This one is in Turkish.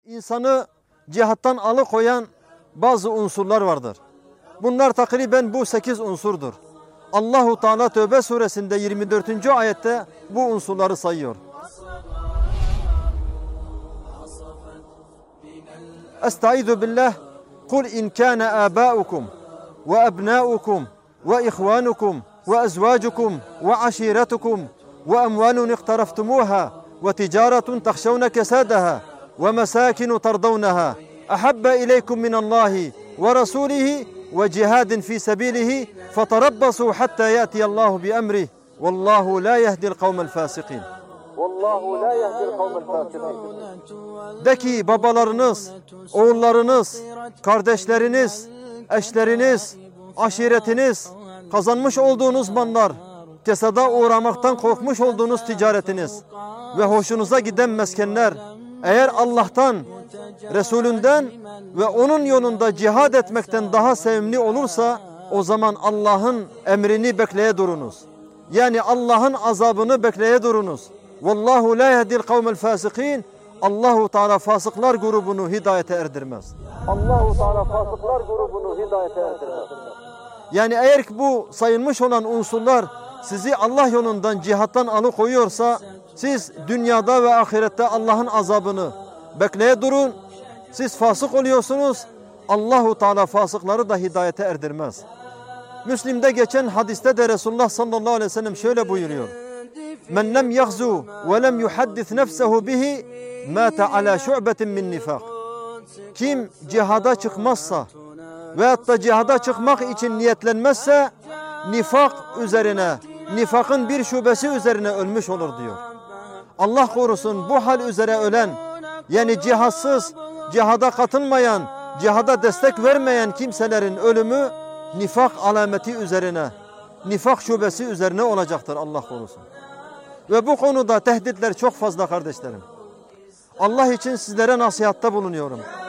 İnsanı cihattan alıkoyan bazı unsurlar vardır. Bunlar takriben bu 8 unsurdur. Allahu Teala Tevbe suresinde 24. ayette bu unsurları sayıyor. Estaizu billah. Kul in kana abaukum ve abnaukum ve ihvanukum ve ezvacukum ve aşiretukum ve emvalun iqtaraftumuha ve ticaretun tahşavne kesadaha ve mesakinu tardavnaha ahabbe ileykum minallahi ve rasulihi ve cihadin fi sebilihi fetarabbasu hatta ya'tiyallahu bi emrih vallahu la yehdil kavmel fasikin. Vallahu la yehdil kavmel fasikin. De ki babalarınız, oğullarınız, kardeşleriniz, eşleriniz, aşiretiniz, kazanmış olduğunuz mallar, kesada uğramaktan korkmuş olduğunuz ticaretiniz ve hoşunuza giden meskenler, eğer Allah'tan, Resulünden ve onun yolunda cihad etmekten daha sevimli olursa, o zaman Allah'ın emrini bekleye durunuz. Yani Allah'ın azabını bekleye durunuz. Vallahu la yehdil kavmel fasikin. Allahu Teala fasıklar grubunu hidayete erdirmez. Allahu Teala fasıklar grubunu hidayete erdirmez. Yani eğer ki bu sayılmış olan unsurlar sizi Allah yolundan, cihattan alıkoyuyorsa, siz dünyada ve ahirette Allah'ın azabını bekleye durun. Siz fasık oluyorsunuz. Allahu Teala fasıkları da hidayete erdirmez. Müslim'de geçen hadiste de Resulullah sallallahu aleyhi ve sellem şöyle buyuruyor. Men lem yagzu ve lem yuhaddis nefsehu bihi mâte alâ şu'betin min nifak. Kim cihada çıkmazsa veyahut da cihada çıkmak için niyetlenmezse nifak üzerine, nifakın bir şubesi üzerine ölmüş olur diyor. Allah korusun, bu hal üzere ölen, yani cihatsız, cihada katılmayan, cihada destek vermeyen kimselerin ölümü nifak alameti üzerine, nifak şubesi üzerine olacaktır, Allah korusun. Ve bu konuda tehditler çok fazla kardeşlerim. Allah için sizlere nasihatta bulunuyorum.